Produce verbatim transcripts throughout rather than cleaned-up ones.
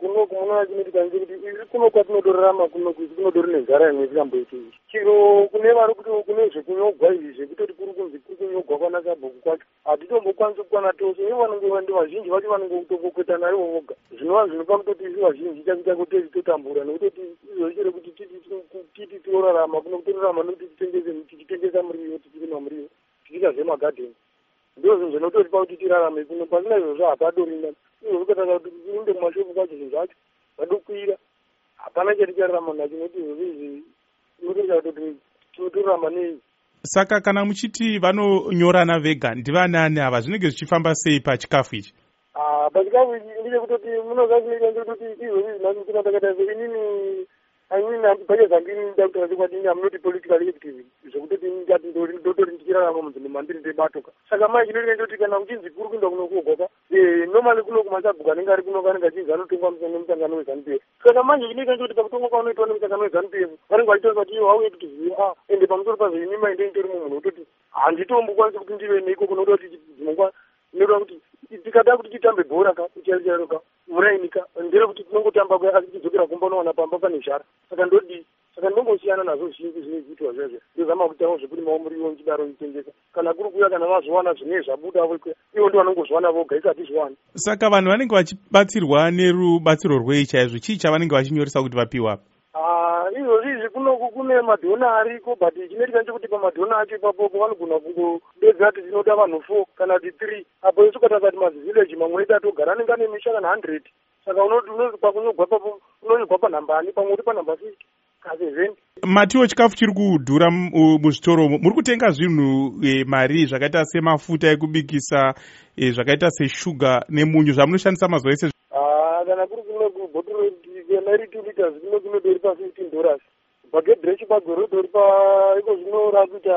kunoku munoona chinoitika ngekuti iri kuno kwatinodorarama kunoku isi kunodori nenzara imwe isingamboiti chiro kune vari kuti kune zvekunyogwa izvi zvekutoti kuri kunzi kuri kunyogwa kwana sabhuku kwacho hatitombokwanisi kukwana tose ivo vanonge ndi vazhinji vacho vanongotokokwetana ivo voga zvinova zvinopa kutoti isi vazhinji chakuita kuti titotambura nekutoti izochere kuti titi tiorarama kuno kutorarama nokuti tichitengesa muriwo tichirima muriwo tichiita zvemagadheni ndo zvinhu zvinototipa kuti tirarame kuno pasina izvozvo hapadorina izvokataka kuti inde kumashopu kwacho zvinhu zvacho vadokwira hapana chatichararama nacho nokuti izvozvo izvi inotoita kuti tinotorarama nei. Saka kana muchiti vanonyorana vega ndivanani ava zvinenge zvichifamba sei pachikafu ichi? Ah, pachikafu ichi ndechekutoti munozazvinoita ngekuti izvozvo zvinazvina takata inini amini pacha zvandini ndakutaura kwadini amunoti political active zvekutoti ndati ndotori ndichirarama munzvimbo mandiri ndebatoka saka mai chinoita ndoti kana uchinzi kuri kuenda kunokuogoka normally kuno kumasabhuku anenge ari kuno kanenge achinzi anotongwa nemusangano weZANU-P F saka manje chinoita ndoti pakutongwa kwanoitwa nemusangano weZANU-P F vanenge vachitaura kuti iwo hauye kuti a ende pamusoro pazvo ini mainde nditori munhu wototi handitombokwanisi kuti ndive neiko kunoda kuti dzimongwa inoda kuti tikada kuti titambe bhora ka kuchaichairo ka murainika ndere kuti tinongotamba kwe asi tidzokera kumba unowana pamba pane zhara saka ndodi saka ndinombosiyana nazvo zhinji zvinoitwa zvazvo ndozama kutaura zvekuti maumuriwo nchidaro itengesa kana kuri kuya kana vazviwana zvinenge zvabuda vokwe ivo ndo vanongozviwana voga isati zviwana. Saka vanhu vanenge vachibatsirwa nerubatsiro rwei chaizvo chii chavanenge vachinyoresa kuti vapiwa? Izvozvo izvi kunoku kune madhona ariko but chinoitika ndechekuti pamadhona acho ipapopo vanogona kungobedza kuti tinoda vanhu four kana kuti three apo isukata kuti mazivillage mamwe edu atogara anenge ane misha kana hundred saka unoti unoti pakunyogwa papo unonyogwa panhambani pamwe uri panhamba fifty kasevheni. Matiwo chikafu chiri kudhura muzvitoro muri kutenga zvinhu mari zvakaita semafuta ekubikisa zvakaita seshuga nemunyu zvamunoshandisa mazuva ese? Kana kuri kuno bhotoro kana iri two liters kuno kunodori pa fifteen dollars bagedhi rechi pagore dori pa iko zvinorava kuita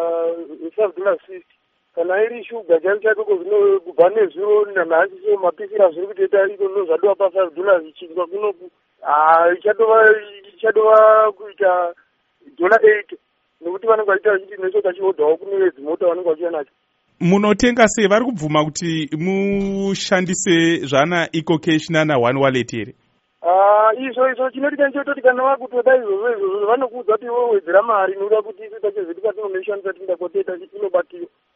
five dollars fifty kana iri shuga chaicho chaiko ko zvino kubva nezviro nanhasi so mapisira zviri kutoita iko no zvadova pa five dollars ichidwa kunoku ichadova ichadova kuita dollar eight nekuti vanenge vachiita vachiti necho tachihodhawo kune dzimota vanenge vachiuya nacho. Munotenga sei? Vari kubvuma kuti mushandise zvana ecocash nana one wallet here? Izvo izvo chinoitika ndechototi kana vakutoda izvozvo izvozvo vanokuudza kuti iwe wedzera mari inoda kuti isi tachezvedu patinomeshandisa tinda koteta inobatiwa